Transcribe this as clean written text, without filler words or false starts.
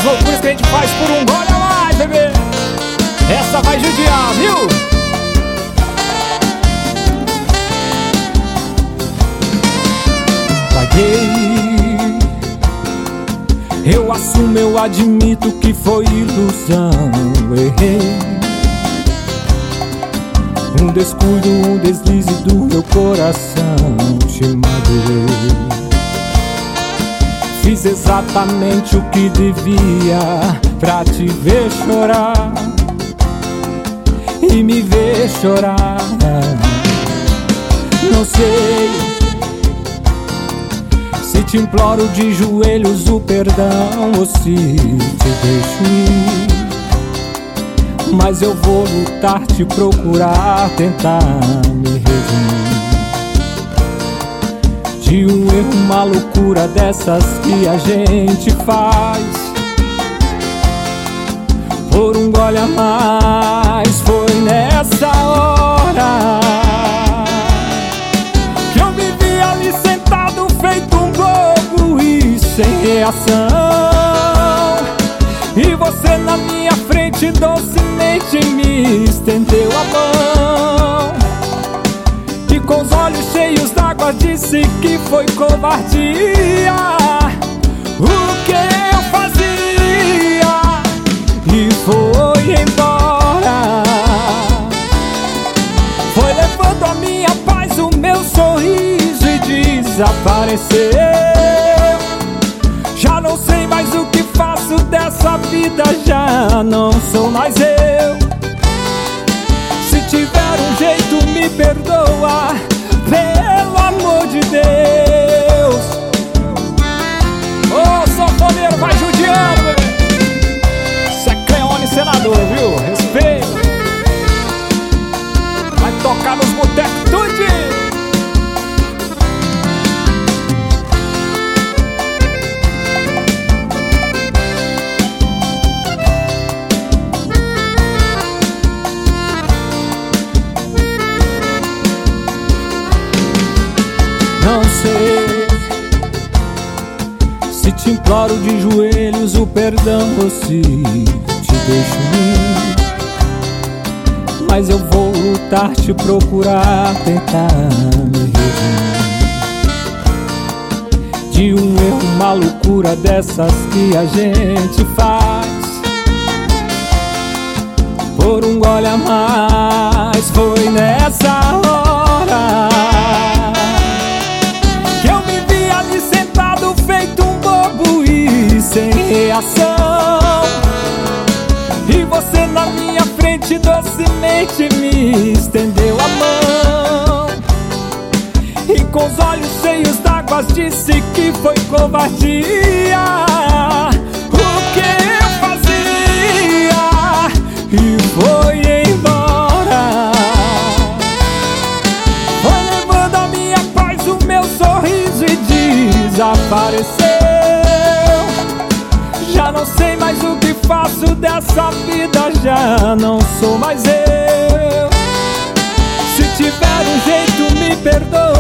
loucuras que a gente faz por um gole a mais, bebê. Essa vai judiar, viu? Paguei, eu assumo, eu admito que foi ilusão. Errei, um descuido, um deslize do meu coração. Te magoei, fiz exatamente o que devia pra te ver chorar e me ver chorar. Não sei se te imploro de joelhos o perdão ou se te deixo ir, mas eu vou lutar, te procurar, tentar me redimir de um erro, uma loucura dessas que a gente faz por um gole a mais. Foi nessa hora que eu me vi ali sentado feito um bobo e sem reação, e você na minha frente docemente me estendeu a mão e com os olhos cheios d'água disse que foi covardia o que eu fazia, e foi embora. Foi levando a minha paz, o meu sorriso e desapareceu. Já não sei mais o que faço dessa vida, já não sou mais eu. Se tiver um jeito me perdoa, pelo amor de Deus. Ô, sanfoneiro, vai judiando, bebê. Isso é Cleone Senador, viu? Respeita. Vai tocar nos botecos tudinho. Não sei se te imploro de joelhos o perdão ou se te deixo ir, mas eu vou lutar, te procurar, tentar me redimir de um erro, uma loucura dessas que a gente faz por um gole a mais. Foi nessa hora que eu me vi ali sentado feito um bobo e sem reação, e você na minha frente docemente me estendeu a mão e com os olhos cheios d'água disse que foi covardia o que eu fazia, e foi embora. Foi levando a minha paz, o meu sorriso e desapareceu. Já não sei mais o que faço dessa vida, já não sou mais eu. Se tiver um jeito me perdoa,